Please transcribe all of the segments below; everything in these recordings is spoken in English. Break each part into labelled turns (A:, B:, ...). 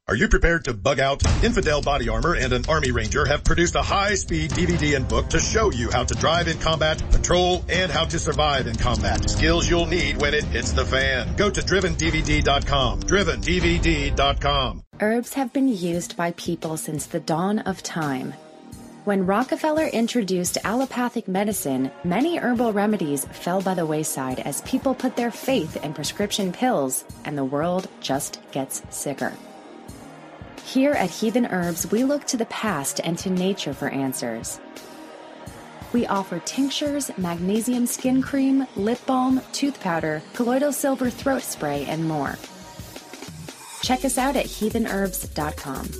A: Are you prepared to bug out? Infidel Body Armor and an Army Ranger have produced a high-speed DVD and book to show you how to drive in combat, patrol, and how to survive in combat. Skills you'll need when it hits the fan. Go to drivendvd.com. drivendvd.com.
B: Herbs have been used by people since the dawn of time. When Rockefeller introduced allopathic medicine, many herbal remedies fell by the wayside as people put their faith in prescription pills, and the world just gets sicker. Here at Heathen Herbs, we look to the past and to nature for answers. We offer tinctures, magnesium skin cream, lip balm, tooth powder, colloidal silver throat spray, and more. Check us out at heathenherbs.com.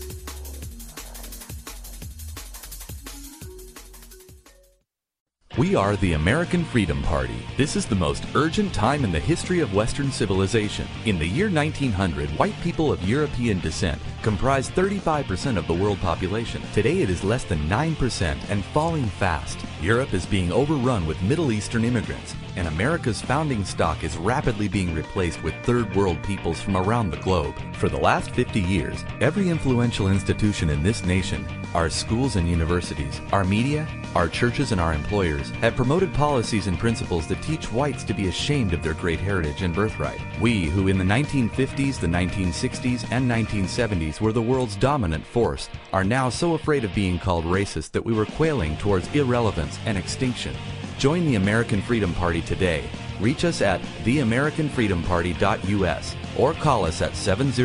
C: We are the American Freedom Party. This is the most urgent time in the history of Western civilization. In the year 1900, white people of European descent comprised 35% of the world population. Today it is less than 9% and falling fast. Europe is being overrun with Middle Eastern immigrants, and America's founding stock is rapidly being replaced with third world peoples from around the globe. For the last 50 years, every influential institution in this nation, our schools and universities, our media, our churches and our employers have promoted policies and principles that teach whites to be ashamed of their great heritage and birthright. We, who in the 1950s, the 1960s, and 1970s were the world's dominant force, are now so afraid of being called racist that we were quailing towards irrelevance and extinction. Join the American Freedom Party today. Reach us at theamericanfreedomparty.us or call us at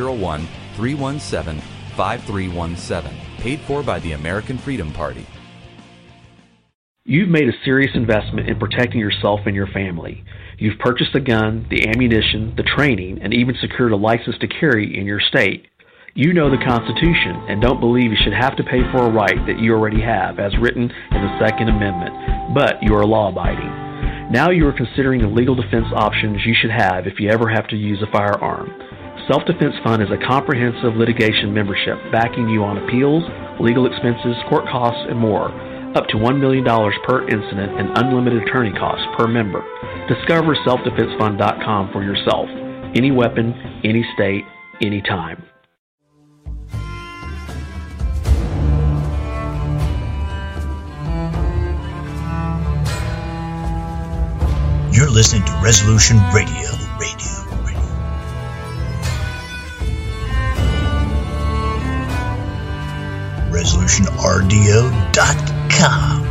C: 701-317-5317. Paid for by the American Freedom Party.
D: You've made a serious investment in protecting yourself and your family. You've purchased the gun, the ammunition, the training, and even secured a license to carry in your state. You know the Constitution and don't believe you should have to pay for a right that you already have, as written in the Second Amendment, but you are law-abiding. Now you are considering the legal defense options you should have if you ever have to use a firearm. Self-Defense Fund is a comprehensive litigation membership backing you on appeals, legal expenses, court costs, and more. Up to $1 million per incident and unlimited attorney costs per member. Discover selfdefensefund.com for yourself. Any weapon, any state, any time.
E: You're listening to Resolution Radio. ResolutionRDO.com.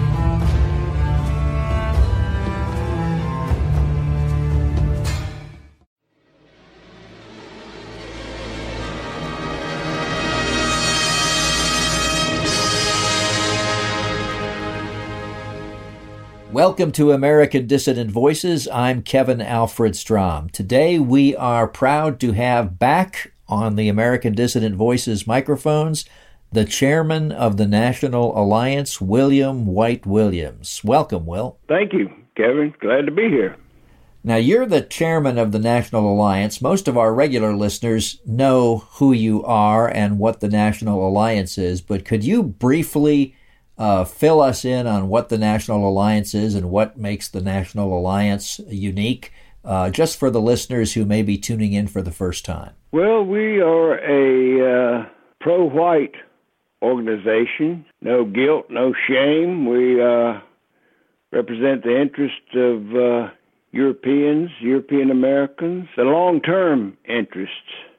F: Welcome to American Dissident Voices. I'm Kevin Alfred Strom. Today we are proud to have back on the American Dissident Voices microphones the chairman of the National Alliance, William White Williams. Welcome, Will.
G: Thank you, Kevin. Glad to be here.
F: Now, you're the chairman of the National Alliance. Most of our regular listeners know who you are and what the National Alliance is, but could you briefly fill us in on what the National Alliance is and what makes the National Alliance unique, just for the listeners who may be tuning in for the first time?
G: Well, we are a pro-white organization. No guilt, no shame. We represent the interests of Europeans, European Americans, the long-term interests.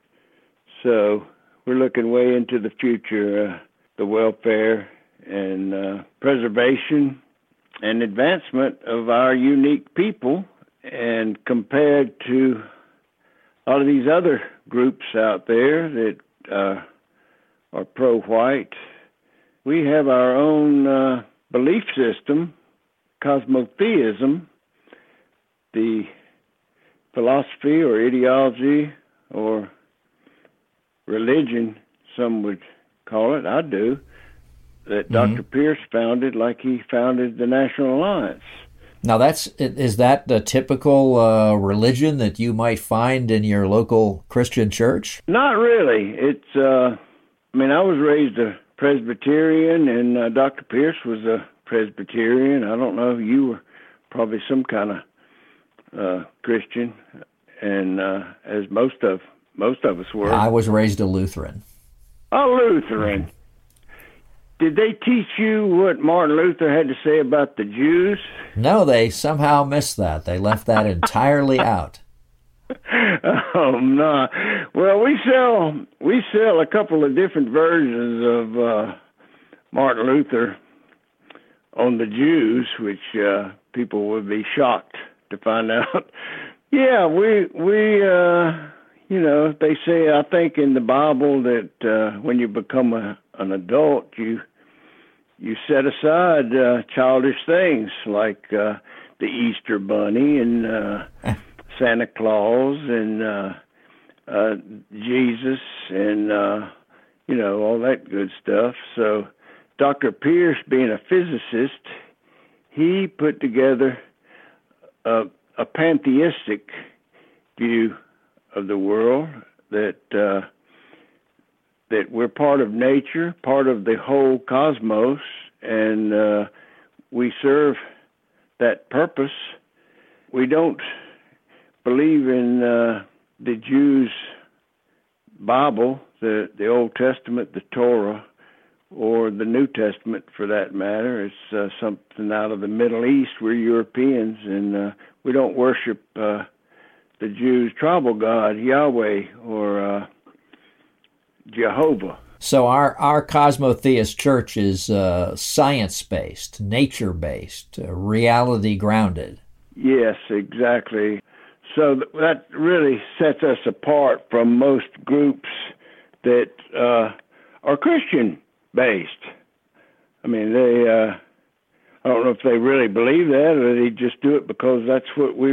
G: So we're looking way into the future, the welfare and preservation and advancement of our unique people. And compared to all of these other groups out there that are pro-white, we have our own belief system, cosmotheism, the philosophy or ideology or religion, some would call it, I do, that Dr. Pierce founded like he founded the National Alliance.
F: Now, is that the typical religion that you might find in your local Christian church?
G: Not really. It's, I was raised a Presbyterian, and Dr. Pierce was a Presbyterian. I don't know, you were probably some kind of Christian, and as most of us were.
F: I was raised a Lutheran.
G: A Lutheran. Did they teach you what Martin Luther had to say about the Jews?
F: No, they somehow missed that. They left that entirely out.
G: Oh no! Well, we sell a couple of different versions of Martin Luther on the Jews, which people would be shocked to find out. Yeah, we they say, I think in the Bible that when you become an adult, you set aside childish things like the Easter Bunny and Santa Claus and Jesus and all that good stuff. So Dr. Pierce, being a physicist, he put together a pantheistic view of the world, that we're part of nature, part of the whole cosmos, and we serve that purpose. We don't believe in the Jews' Bible, the Old Testament, the Torah, or the New Testament for that matter. It's something out of the Middle East. We're Europeans, and we don't worship the Jews' tribal god, Yahweh, or Jehovah.
F: So our Cosmotheist church is science-based, nature-based, reality-grounded.
G: Yes, exactly. So that really sets us apart from most groups that are Christian-based. I mean, I don't know if they really believe that, or they just do it because that's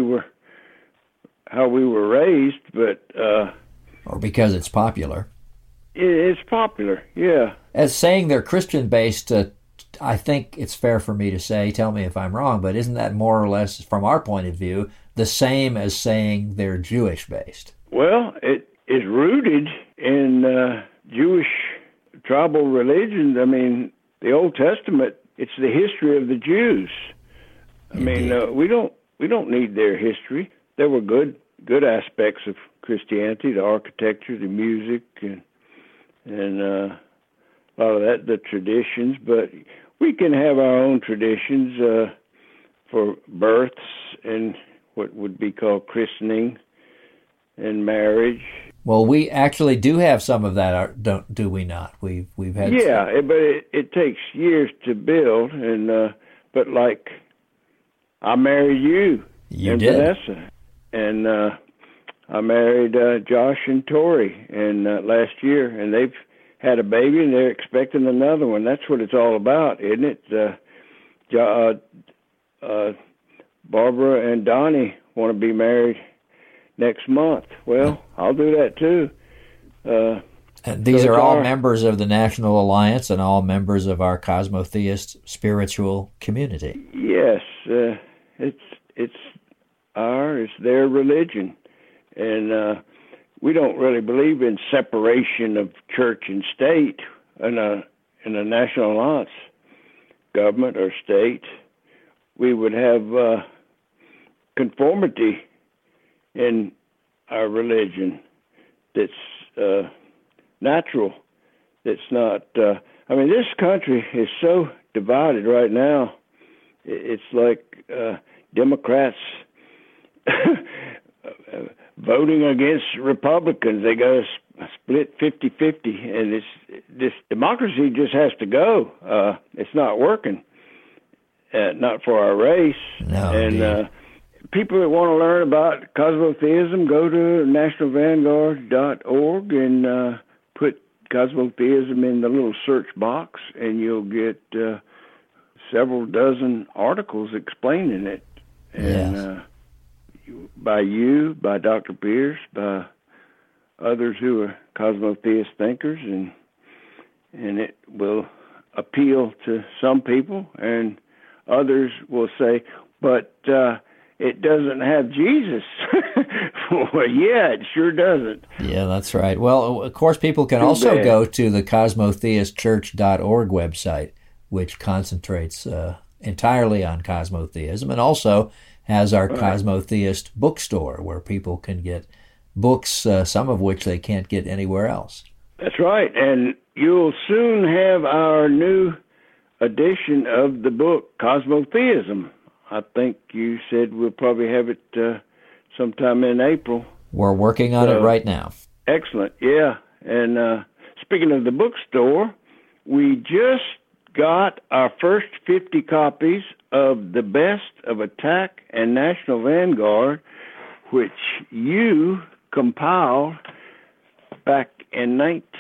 G: how we were raised, but
F: or because it's popular.
G: It's popular, yeah.
F: As saying they're Christian-based, I think it's fair for me to say, tell me if I'm wrong, but isn't that more or less, from our point of view, the same as saying they're Jewish-based?
G: Well, it is rooted in Jewish tribal religions. I mean, the Old Testament, it's the history of the Jews. I mean, we don't need their history. There were good aspects of Christianity, the architecture, the music, and a lot of that, the traditions. But we can have our own traditions for births and what would be called christening and marriage.
F: Well, we actually do have some of that, do we not? We've had
G: but it takes years to build, and but like I married you and
F: did.
G: Vanessa, and I married Josh and Tori, and last year, and they've had a baby, and they're expecting another one. That's what it's all about, isn't it? Barbara and Donnie want to be married next month. Well, I'll do that too.
F: And these are all members of the National Alliance and all members of our Cosmotheist spiritual community.
G: Yes, it's their religion, and we don't really believe in separation of church and state in a National Alliance government or state. We would have conformity in our religion that's natural. That's not. I mean, this country is so divided right now. It's like Democrats voting against Republicans. They got to split 50-50, and this democracy just has to go. It's not working. Not for our race.
F: No,
G: and people that want to learn about cosmotheism, go to nationalvanguard.org and put cosmotheism in the little search box, and you'll get several dozen articles explaining it. And by Dr. Pierce, by others who are cosmotheist thinkers, and it will appeal to some people, and others will say, but it doesn't have Jesus. Well, yeah, it sure doesn't.
F: Yeah, that's right. Well, of course, people can also go to the cosmotheistchurch.org website, which concentrates entirely on cosmotheism, and also has our Cosmotheist bookstore, where people can get books, some of which they can't get anywhere else.
G: That's right, and you'll soon have our new edition of the book, Cosmotheism. I think you said we'll probably have it sometime in April.
F: We're working on it right now.
G: Excellent, yeah. And speaking of the bookstore, we just got our first 50 copies of The Best of Attack and National Vanguard, which you compiled back in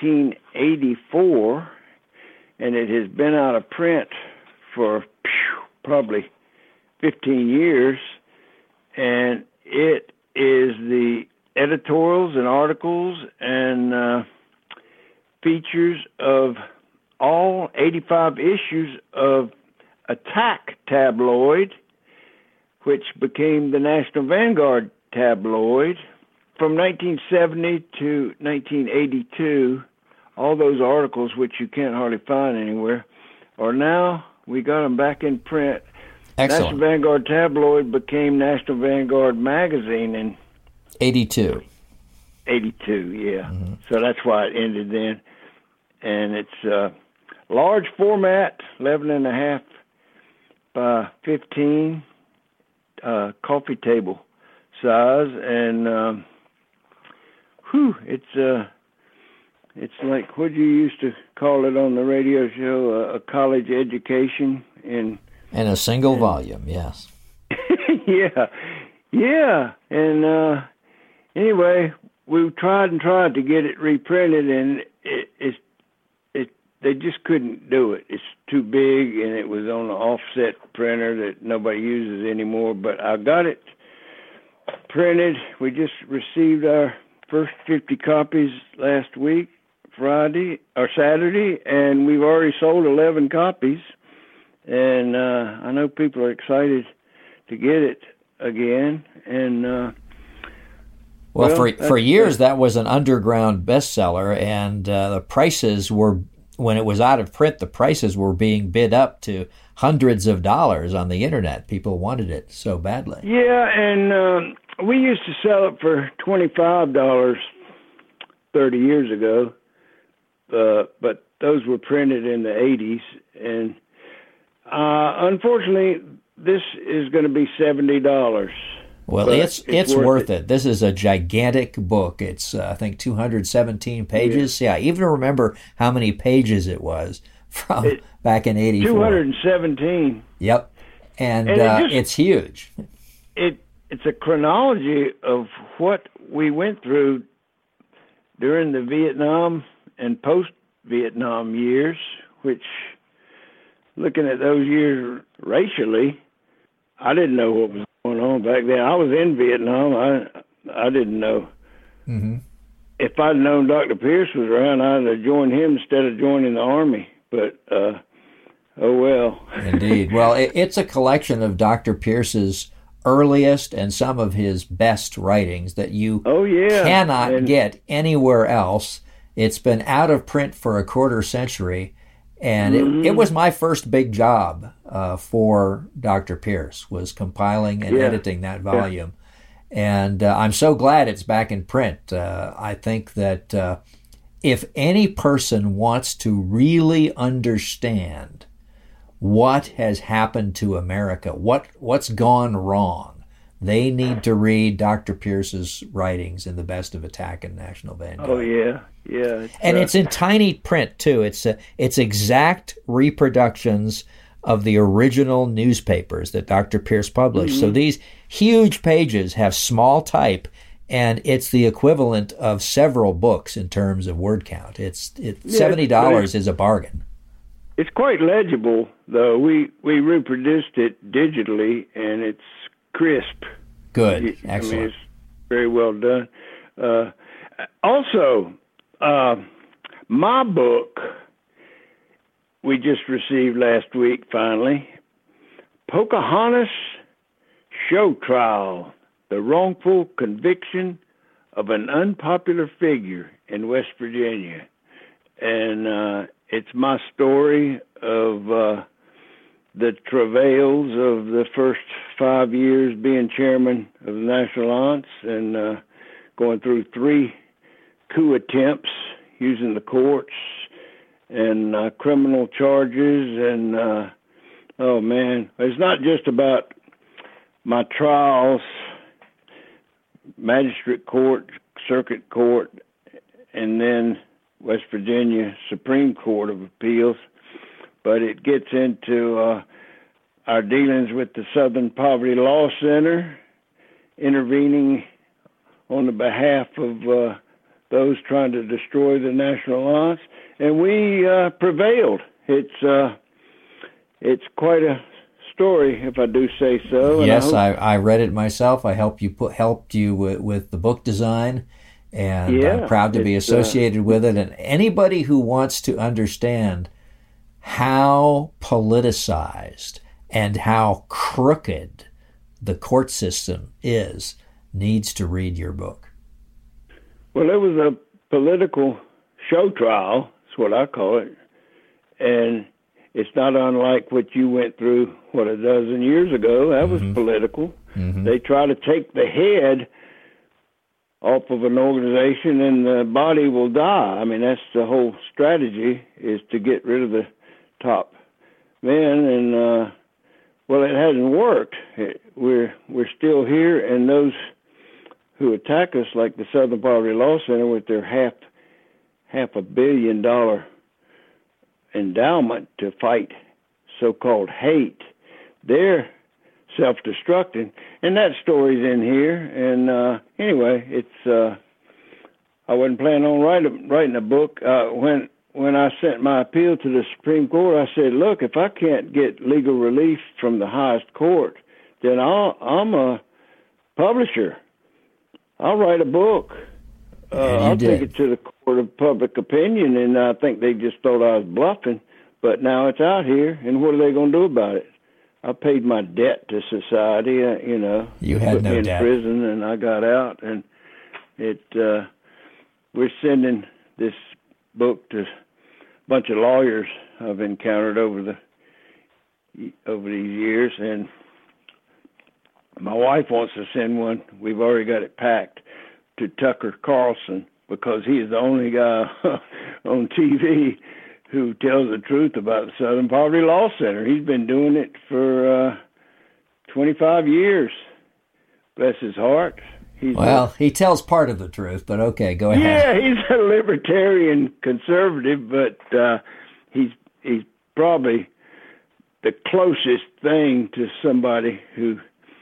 G: 1984, and it has been out of print for probably 15 years, and it is the editorials and articles and features of all 85 issues of Attack tabloid, which became the National Vanguard tabloid. From 1970 to 1982, all those articles, which you can't hardly find anywhere, are now, we got them back in print.
F: Excellent.
G: National Vanguard tabloid became National Vanguard magazine in
F: 82.
G: 82, yeah. Mm-hmm. So that's why it ended then. And it's large format, 11.5 by 15, coffee table size, and it's like what you used to call it on the radio show, a college education in
F: a single volume, yes.
G: yeah, and anyway, we tried to get it reprinted, and they just couldn't do it. It's too big, and it was on an offset printer that nobody uses anymore. But I got it printed. We just received our first 50 copies last week, Saturday, and we've already sold 11 copies. And I know people are excited to get it again. And
F: well, for years that was an underground bestseller, and the prices were, when it was out of print, the prices were being bid up to hundreds of dollars on the internet. People wanted it so badly.
G: Yeah, and we used to sell it for $25 30 years ago, but those were printed in the 80s, and unfortunately, this is going to be $70.
F: Well, it's worth it. This is a gigantic book. It's, I think, 217 pages. Yeah, I even remember how many pages it was from back in 84.
G: 217.
F: Yep. And it's huge.
G: It's a chronology of what we went through during the Vietnam and post-Vietnam years, which, looking at those years racially, I didn't know what was going on back then. I was in Vietnam. I didn't know. Mm-hmm. If I'd known Dr. Pierce was around, I'd have joined him instead of joining the Army. But, oh well.
F: Indeed. Well, it's a collection of Dr. Pierce's earliest and some of his best writings that you cannot get anywhere else. It's been out of print for a quarter century. And it was my first big job for Dr. Pierce, was compiling and editing that volume. Yeah. And I'm so glad it's back in print. I think that if any person wants to really understand what has happened to America, what's gone wrong, they need to read Dr. Pierce's writings in The Best of Attack and National Vanguard.
G: Oh, yeah. Yeah,
F: and it's in tiny print too. It's exact reproductions of the original newspapers that Dr. Pierce published. Mm-hmm. So these huge pages have small type, and it's the equivalent of several books in terms of word count. $70 is a bargain.
G: It's quite legible, though. We reproduced it digitally, and it's crisp.
F: Good, excellent.
G: I mean, it's very well done. Also, my book we just received last week, finally, Pocahontas Show Trial, the wrongful conviction of an unpopular figure in West Virginia. And it's my story of the travails of the first 5 years being chairman of the National Alliance and going through 3 coup attempts using the courts and criminal charges. And, oh, man, it's not just about my trials, magistrate court, circuit court, and then West Virginia Supreme Court of Appeals, but it gets into our dealings with the Southern Poverty Law Center, intervening on the behalf of those trying to destroy the National Alliance, and we prevailed. It's quite a story, if I do say so.
F: Yes, I read it myself. I helped you with the book design, and I'm proud to be associated with it. And anybody who wants to understand how politicized and how crooked the court system is needs to read your book.
G: Well, it was a political show trial, that's what I call it, and it's not unlike what you went through, a dozen years ago. That was political. Mm-hmm. They try to take the head off of an organization and the body will die. I mean, that's the whole strategy, is to get rid of the top men, and well, it hasn't worked. We're still here, and those who attack us, like the Southern Poverty Law Center with their half $500 million endowment to fight so-called hate, they're self-destructing, and that story's in here. And anyway, it's I wasn't planning on writing a book. When I sent my appeal to the Supreme Court, I said, look, if I can't get legal relief from the highest court, then I'm a publisher. I'll write a book. I'll take it to the court of public opinion, and I think they just thought I was bluffing. But now it's out here, and what are they going to do about it? I paid my debt to society.
F: You had no
G: debt.
F: debt.
G: In prison, and I got out, and we're sending this book to a bunch of lawyers I've encountered over these years, and my wife wants to send one. We've already got it packed to Tucker Carlson, because he is the only guy on TV who tells the truth about the Southern Poverty Law Center. He's been doing it for 25 years. Bless his heart.
F: He tells part of the truth, but okay, go ahead.
G: Yeah, he's a libertarian conservative, but he's probably the closest thing to somebody who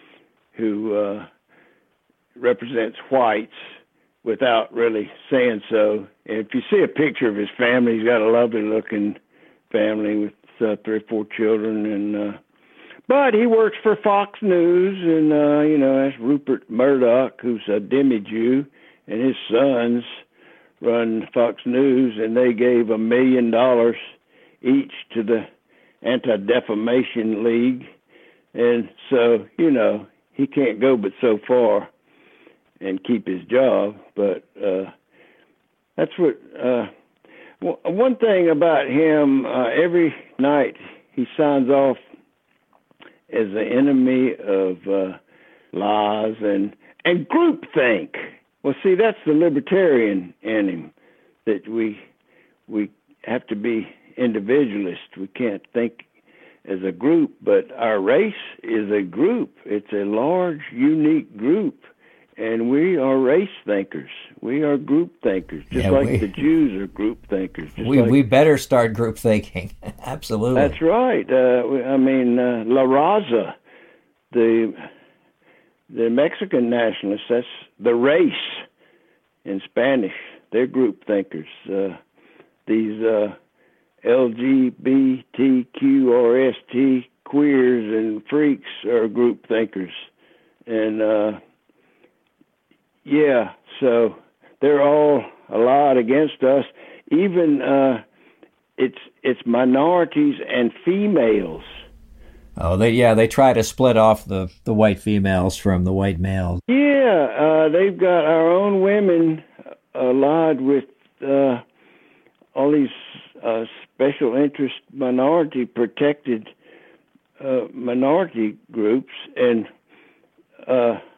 G: represents whites without really saying so. And if you see a picture of his family, he's got a lovely-looking family with 3 or 4 children, and but he works for Fox News, and that's Rupert Murdoch, who's a demi-Jew, and his sons run Fox News, and they gave $1 million each to the Anti-Defamation League, and so he can't go but so far and keep his job. But that's what one thing about him, every night he signs off as the enemy of lies and groupthink. Well, see, that's the libertarian in him, that we have to be individualist. We can't think as a group, but our race is a group. It's a large, unique group, and we are race thinkers. We are group thinkers, just like the Jews are group thinkers.
F: We better start group thinking. Absolutely.
G: That's right. La Raza, the Mexican nationalists, that's the race in Spanish. They're group thinkers. These LGBTQRST queers and freaks are group thinkers. And so they're all a lot against us. Even it's minorities and females.
F: Oh, they try to split off the white females from the white males.
G: Yeah, they've got our own women allied with all these special interest minority protected minority groups, and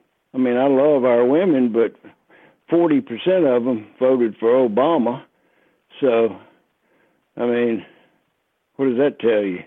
G: I love our women, but 40% of them voted for Obama, So, I mean, what does that tell you?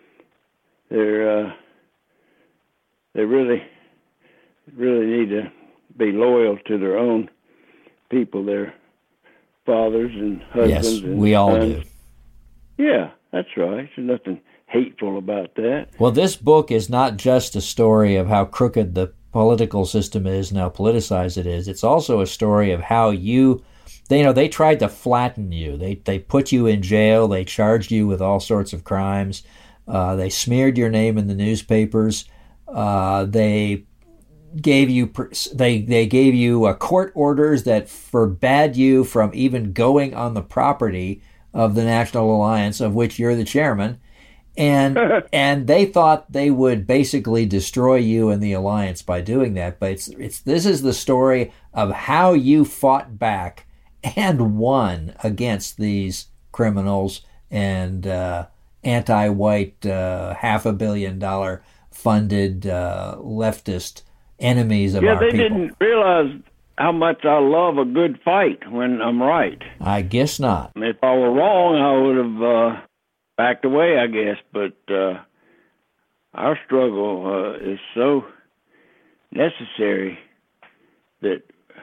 G: They really need to be loyal to their own people, their fathers and husbands.
F: Yes,
G: and
F: we all
G: sons.
F: do.
G: Yeah, that's right. There's nothing hateful about that.
F: Well, this book is not just a story of how crooked the political system is and how politicized it is. It's also a story of how they tried to flatten you. They put you in jail. They charged you with all sorts of crimes. They smeared your name in the newspapers. They gave you court orders that forbade you from even going on the property of the National Alliance, of which you're the chairman. And they thought they would basically destroy you and the alliance by doing that. But this is the story of how you fought back and won against these criminals and anti-white, $500 million funded leftist enemies of our people.
G: Yeah, they didn't realize how much I love a good fight when I'm right.
F: I guess not.
G: If I were wrong, I would have backed away, I guess. But our struggle is so necessary that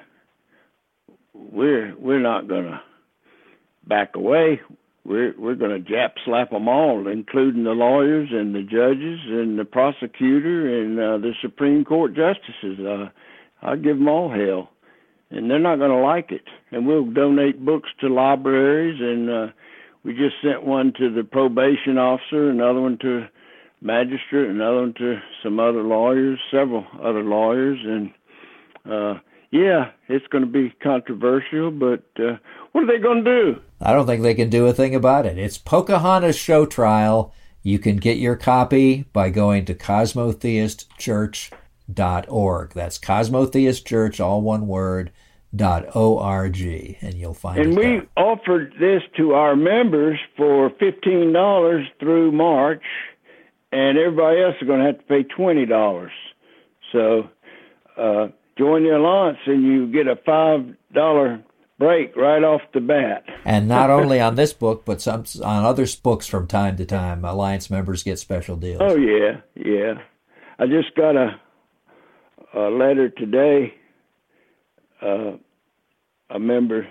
G: we're not going to back away. We're going to Jap slap them all, including the lawyers and the judges and the prosecutor and the Supreme Court justices. I'll give them all hell, and they're not going to like it. And we'll donate books to libraries, and we just sent one to the probation officer, another one to magistrate, another one to some other lawyers, several other lawyers, and yeah, it's going to be controversial, but what are they going to do?
F: I don't think they can do a thing about it. It's Pocahontas Show Trial. You can get your copy by going to cosmotheistchurch.org. That's Cosmotheist all one word, .org, and you'll find it.
G: And we offered this to our members for $15 through March, and everybody else is going to have to pay $20. So join the Alliance, and you get a $5 break right off the bat.
F: And not only on this book, but on other books from time to time, Alliance members get special deals.
G: Oh, yeah. I just got a letter today. A member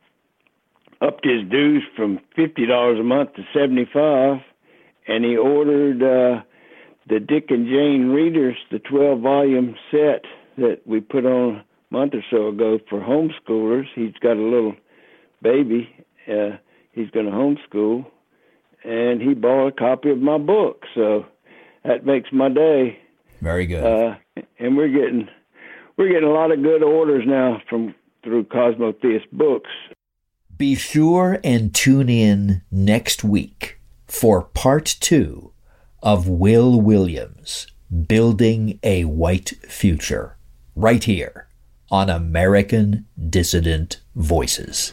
G: upped his dues from $50 a month to $75, and he ordered the Dick and Jane Readers, the 12-volume set that we put on a month or so ago for homeschoolers. He's got a little baby he's going to homeschool, and he bought a copy of my book, so that makes my day.
F: Very good.
G: And we're getting a lot of good orders now through Cosmotheist Books.
F: Be sure and tune in next week for part 2 of Will Williams, Building a White Future, right here on American Dissident Voices.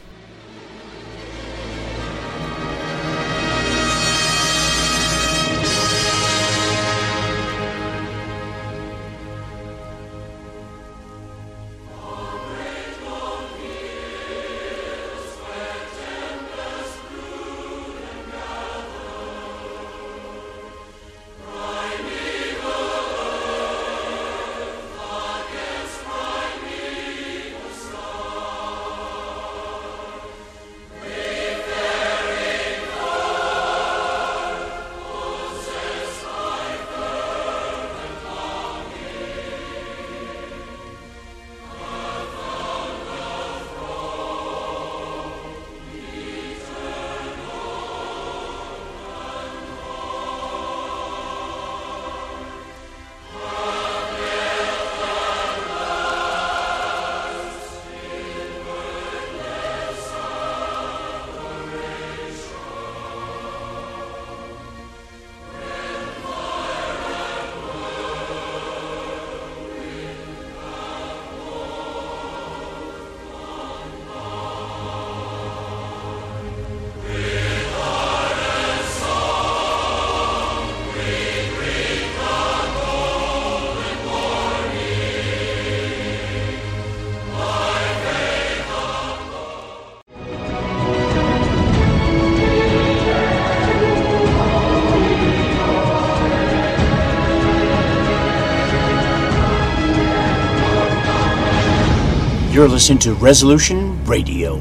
E: You're listening to Resolution Radio.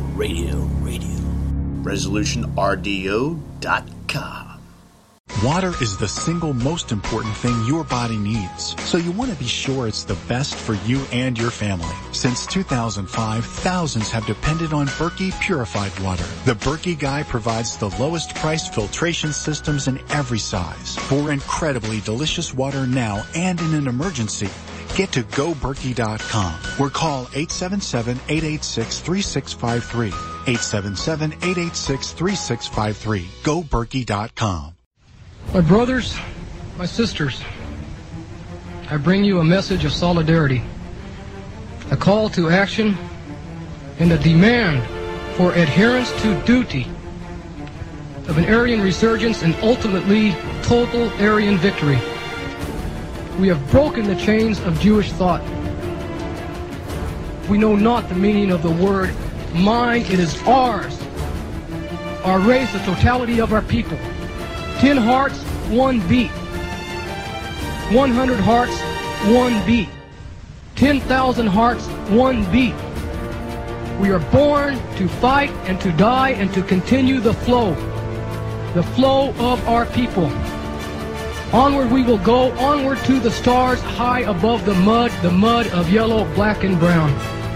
E: ResolutionRDO.com.
H: Water is the single most important thing your body needs, so you want to be sure it's the best for you and your family. Since 2005, thousands have depended on Berkey purified water. The Berkey Guy provides the lowest priced filtration systems in every size. For incredibly delicious water now and in an emergency, get to GoBerkey.com or call 877-886-3653. 877-886-3653. GoBerkey.com.
I: My brothers, my sisters, I bring you a message of solidarity, a call to action, and a demand for adherence to duty of an Aryan resurgence and ultimately total Aryan victory. We have broken the chains of Jewish thought. We know not the meaning of the word mine, it is ours. Our race, the totality of our people. 10 hearts, 1 beat. 100 hearts, 1 beat. 10,000 hearts, 1 beat. We are born to fight and to die and to continue the flow of our people. Onward we will go, onward to the stars, high above the mud of yellow, black, and brown.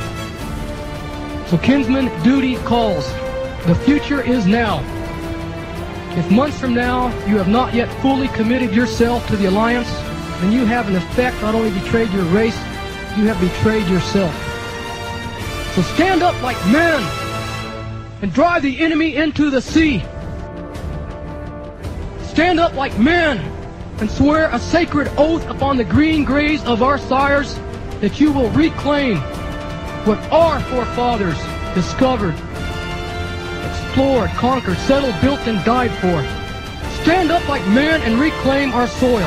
I: So kinsman, duty calls. The future is now. If months from now you have not yet fully committed yourself to the alliance, then you have in effect not only betrayed your race, you have betrayed yourself. So stand up like men and drive the enemy into the sea. Stand up like men and swear a sacred oath upon the green graves of our sires that you will reclaim what our forefathers discovered, explored, conquered, settled, built, and died for. Stand up like men and reclaim our soil.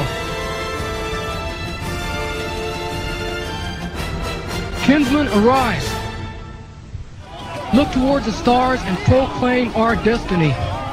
I: Kinsmen, arise. Look towards the stars and proclaim our destiny.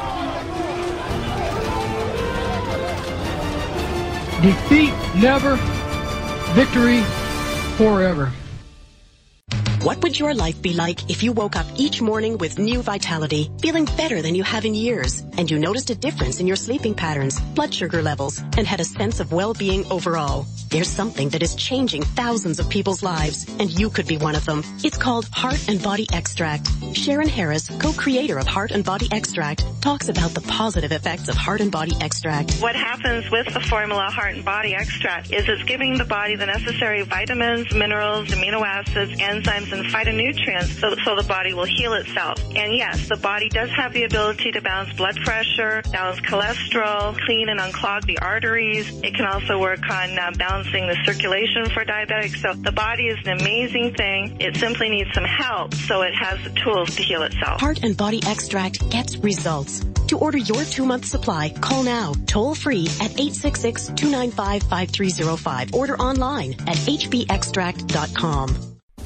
I: Defeat never, victory forever.
J: What would your life be like if you woke up each morning with new vitality, feeling better than you have in years, and you noticed a difference in your sleeping patterns, blood sugar levels, and had a sense of well-being overall? There's something that is changing thousands of people's lives, and you could be one of them. It's called Heart and Body Extract. Sharon Harris, co-creator of Heart and Body Extract, talks about the positive effects of Heart and Body Extract.
K: What happens with the formula Heart and Body Extract is it's giving the body the necessary vitamins, minerals, amino acids, enzymes, and phytonutrients so the body will heal itself. And yes, the body does have the ability to balance blood pressure, balance cholesterol, clean and unclog the arteries. It can also work on balancing the circulation for diabetics. So the body is an amazing thing. It simply needs some help so it has the tools to heal itself.
J: Heart and Body Extract gets results. To order your 2-month supply, call now, toll free at 866-295-5305. Order online at hbextract.com.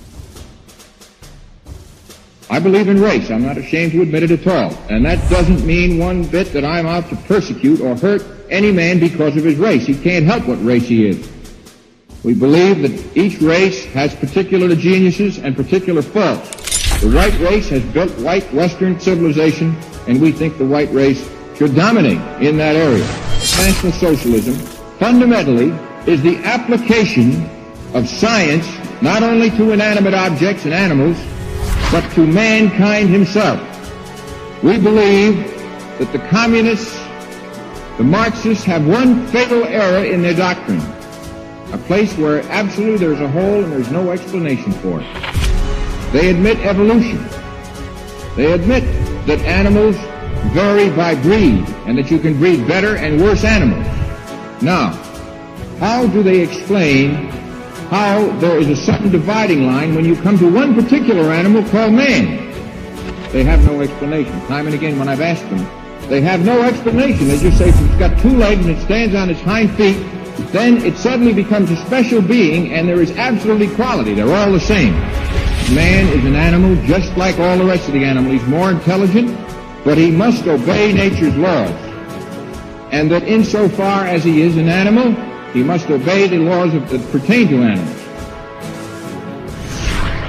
L: I believe in race. I'm not ashamed to admit it at all. And that doesn't mean one bit that I'm out to persecute or hurt any man because of his race. He can't help what race he is. We believe that each race has particular geniuses and particular faults. The white race has built white Western civilization, and we think the white race should dominate in that area. National socialism fundamentally is the application of science not only to inanimate objects and animals, but to mankind himself. We believe that the communists, the Marxists, have one fatal error in their doctrine, a place where absolutely there's a hole and there's no explanation for it. They admit evolution. They admit that animals vary by breed and that you can breed better and worse animals. Now, how do they explain how there is a sudden dividing line when you come to one particular animal called man? They have no explanation. Time and again when I've asked them, they have no explanation. They just say if it's got 2 legs and it stands on its hind feet, then it suddenly becomes a special being and there is absolute equality. They're all the same. Man is an animal just like all the rest of the animals. He's more intelligent, but he must obey nature's laws. And that insofar as he is an animal, he must obey the laws that pertain to animals.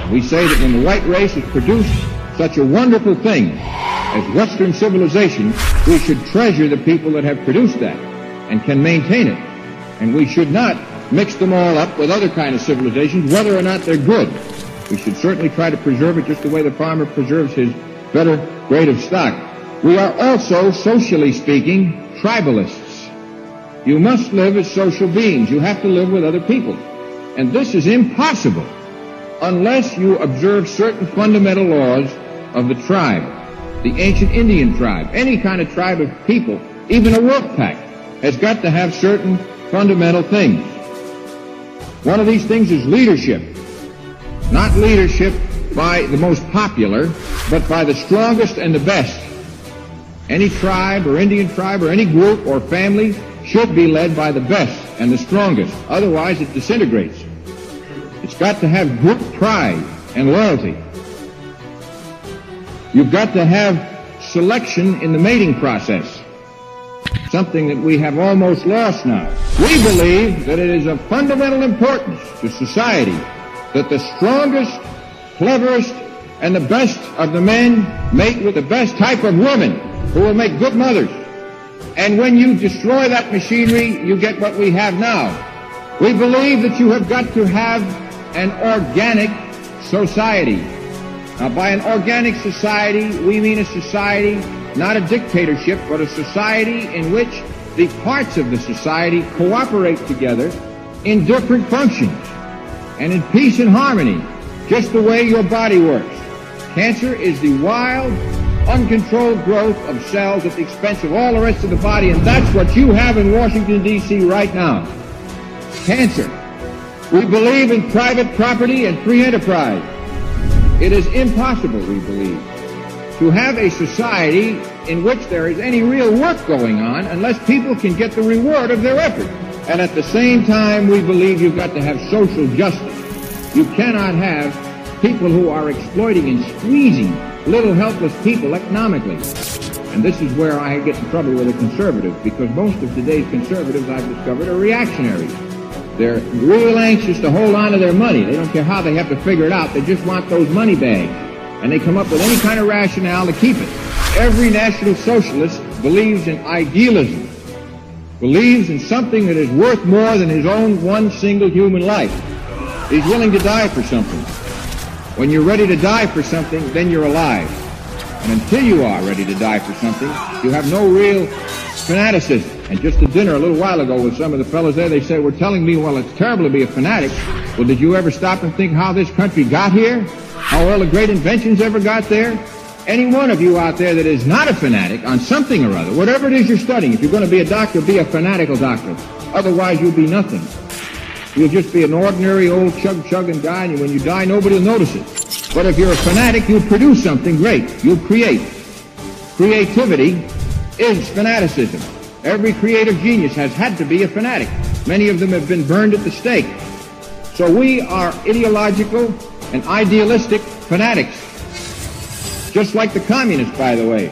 L: We say that when the white race has produced such a wonderful thing as Western civilization, we should treasure the people that have produced that and can maintain it. And we should not mix them all up with other kind of civilizations, whether or not they're good. We should certainly try to preserve it just the way the farmer preserves his better grade of stock. We are also, socially speaking, tribalists. You must live as social beings. You have to live with other people. And this is impossible unless you observe certain fundamental laws of the tribe, the ancient Indian tribe. Any kind of tribe of people, even a wolf pack, has got to have certain fundamental things. One of these things is leadership. Not leadership by the most popular, but by the strongest and the best. Any tribe or Indian tribe or any group or family should be led by the best and the strongest. Otherwise, it disintegrates. It's got to have group pride and loyalty. You've got to have selection in the mating process, something that we have almost lost now. We believe that it is of fundamental importance to society that the strongest, cleverest, and the best of the men mate with the best type of women who will make good mothers. And when you destroy that machinery, you get what we have now. We believe that you have got to have an organic society. Now, by an organic society, we mean a society, not a dictatorship, but a society in which the parts of the society cooperate together in different functions and in peace and harmony, just the way your body works. Cancer is the wild, uncontrolled growth of cells at the expense of all the rest of the body, and that's what you have in Washington, D.C. right now. Cancer. We believe in private property and free enterprise. It is impossible, we believe, to have a society in which there is any real work going on unless people can get the reward of their effort. And at the same time, we believe you've got to have social justice. You cannot have people who are exploiting and squeezing little helpless people economically. And this is where I get in trouble with the conservatives, because most of today's conservatives, I've discovered, are reactionaries. They're real anxious to hold on to their money. They don't care how they have to figure it out. They just want those money bags. And they come up with any kind of rationale to keep it. Every National Socialist believes in idealism, believes in something that is worth more than his own one single human life. He's willing to die for something. When you're ready to die for something, then you're alive. And until you are ready to die for something, you have no real fanaticism. And just at dinner a little while ago with some of the fellows there, they said, were telling me, well, it's terrible to be a fanatic. Well, did you ever stop and think how this country got here? How all the great inventions ever got there? Any one of you out there that is not a fanatic on something or other, whatever it is you're studying, if you're going to be a doctor, be a fanatical doctor. Otherwise, you'll be nothing. You'll just be an ordinary old chug-chugging guy, and when you die, nobody will notice it. But if you're a fanatic, you'll produce something great. You'll create. Creativity is fanaticism. Every creative genius has had to be a fanatic. Many of them have been burned at the stake. So we are ideological and idealistic fanatics. Just like the communists, by the way.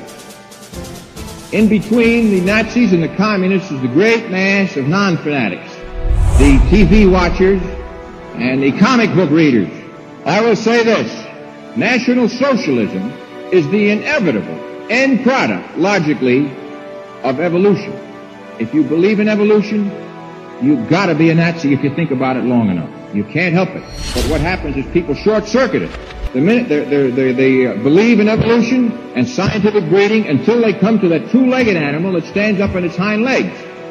L: In between the Nazis and the communists is the great mass of non-fanatics. The TV watchers and the comic book readers. I will say this. National Socialism is the inevitable end product, logically, of evolution. If you believe in evolution, you've got to be a Nazi if you think about it long enough. You can't help it. But what happens is people short-circuit it. The minute they believe in evolution and scientific breeding until they come to that two-legged animal that stands up on its hind legs,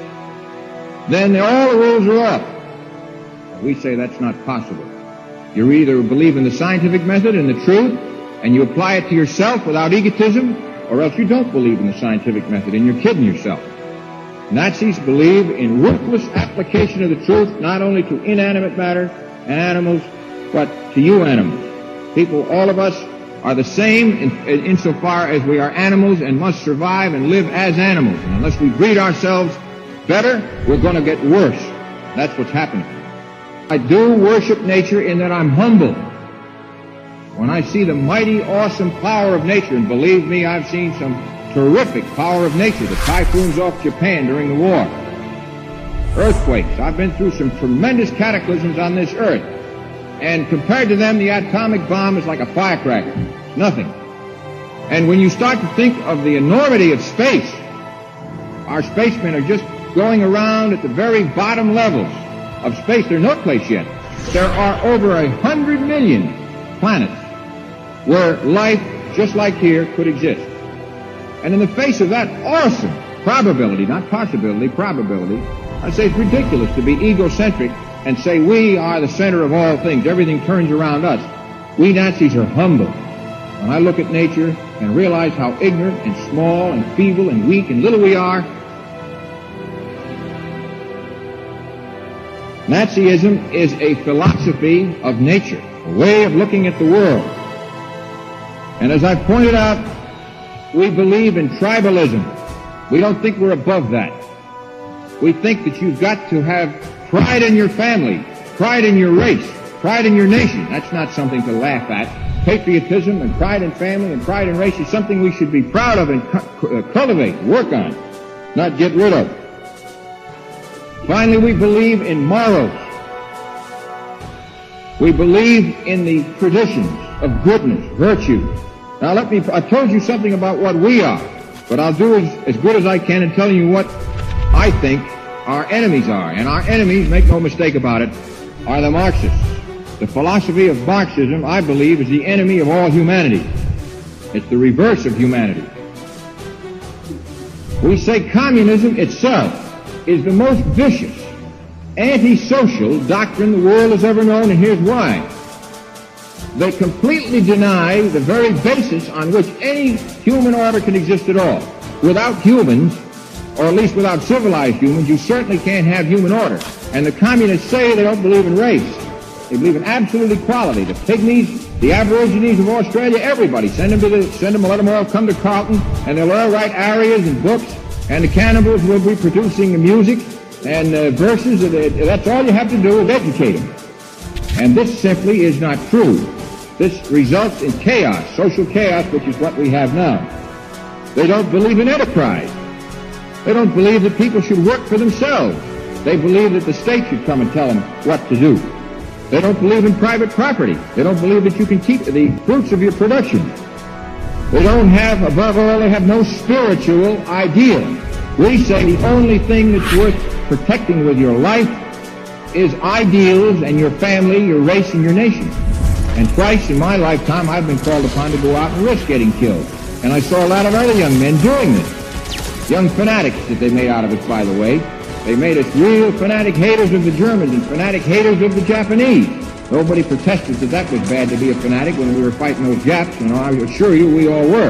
L: then all the rules are off. We say that's not possible. You either believe in the scientific method and the truth, and you apply it to yourself without egotism, or else you don't believe in the scientific method and you're kidding yourself. Nazis believe in ruthless application of the truth, not only to inanimate matter and animals, but to you animals. People, all of us, are the same insofar as we are animals and must survive and live as animals. And unless we breed ourselves better, we're going to get worse. That's what's happening. I do worship nature in that I'm humble. When I see the mighty, awesome power of nature, and believe me, I've seen some terrific power of nature, the typhoons off Japan during the war, earthquakes. I've been through some tremendous cataclysms on this earth. And compared to them, the atomic bomb is like a firecracker. It's nothing. And when you start to think of the enormity of space, our spacemen are just going around at the very bottom levels of space. There's no place yet. There are over 100 million planets where life, just like here, could exist. And in the face of that awesome probability, not possibility, probability, I say it's ridiculous to be egocentric and say we are the center of all things. Everything turns around us. We Nazis are humble. When I look at nature and realize how ignorant and small and feeble and weak and little we are, Nazism is a philosophy of nature, a way of looking at the world. And as I pointed out, we believe in tribalism. We don't think we're above that. We think that you've got to have pride in your family, pride in your race, pride in your nation. That's not something to laugh at. Patriotism and pride in family and pride in race is something we should be proud of and cultivate, work on, not get rid of. Finally, we believe in morals. We believe in the traditions of goodness, virtue. Now I told you something about what we are, but I'll do as good as I can in telling you what I think our enemies are. And our enemies, make no mistake about it, are the Marxists. The philosophy of Marxism, I believe, is the enemy of all humanity. It's the reverse of humanity. We say communism itself is the most vicious, antisocial doctrine the world has ever known, and here's why. They completely deny the very basis on which any human order can exist at all. Without humans, or at least without civilized humans, you certainly can't have human order. And the communists say they don't believe in race. They believe in absolute equality. The pygmies, the aborigines of Australia, everybody, send them, let them all come to Carlton, and they'll all write arias and books, and the cannibals will be producing music and verses. That's all you have to do is educate them. And this simply is not true. This results in chaos, social chaos, which is what we have now. They don't believe in enterprise. They don't believe that people should work for themselves. They believe that the state should come and tell them what to do. They don't believe in private property. They don't believe that you can keep the fruits of your production. They don't have, above all, they have no spiritual ideal. We say the only thing that's worth protecting with your life is ideals and your family, your race, and your nation. And twice in my lifetime, I've been called upon to go out and risk getting killed. And I saw a lot of other young men doing this. Young fanatics that they made out of it, by the way. They made us real fanatic haters of the Germans and fanatic haters of the Japanese. Nobody protested that that was bad to be a fanatic when we were fighting those Japs, and I assure you we all were.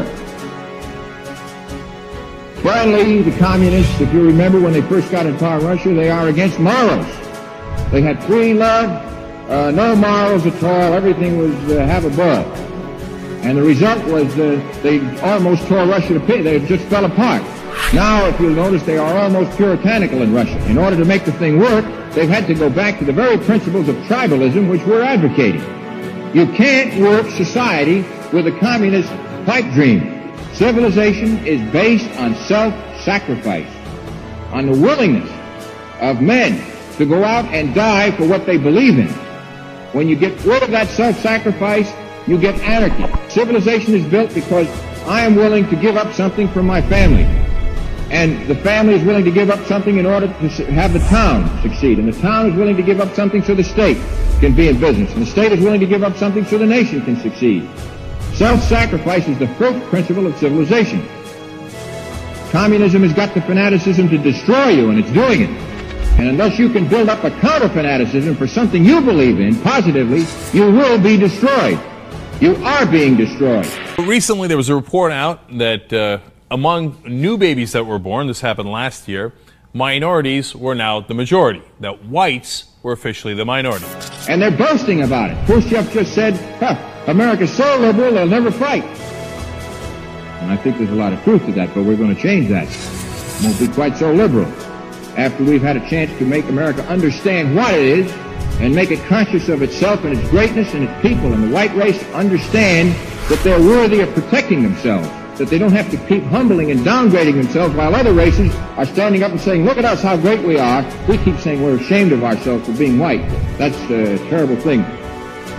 L: Finally, the communists, if you remember when they first got in power in Russia, they are against morals. They had free love, no morals at all, everything was have a ball. And the result was they almost tore Russia to pieces, they just fell apart. Now, if you'll notice, they are almost puritanical in Russia. In order to make the thing work, they've had to go back to the very principles of tribalism which we're advocating. You can't work society with a communist pipe dream. Civilization is based on self-sacrifice, on the willingness of men to go out and die for what they believe in. When you get rid of that self-sacrifice, you get anarchy. Civilization is built because I am willing to give up something for my family. And the family is willing to give up something in order to have the town succeed. And the town is willing to give up something so the state can be in business. And the state is willing to give up something so the nation can succeed. Self-sacrifice is the first principle of civilization. Communism has got the fanaticism to destroy you, and it's doing it. And unless you can build up a counter-fanaticism for something you believe in positively, you will be destroyed. You are being destroyed.
M: Recently, there was a report out that among new babies that were born, this happened last year, minorities were now the majority, that whites were officially the minority.
L: And they're boasting about it. Khrushchev just said, America's so liberal, they'll never fight. And I think there's a lot of truth to that, but we're going to change that. It won't be quite so liberal. After we've had a chance to make America understand what it is and make it conscious of itself and its greatness and its people, and the white race understand that they're worthy of protecting themselves, that they don't have to keep humbling and downgrading themselves while other races are standing up and saying, look at us, how great we are. We keep saying we're ashamed of ourselves for being white. That's a terrible thing.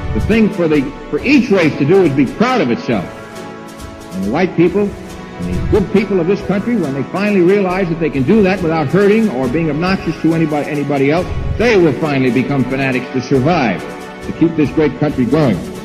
L: The thing for each race to do is be proud of itself. And the white people and the good people of this country, when they finally realize that they can do that without hurting or being obnoxious to anybody else, they will finally become fanatics to survive, to keep this great country going.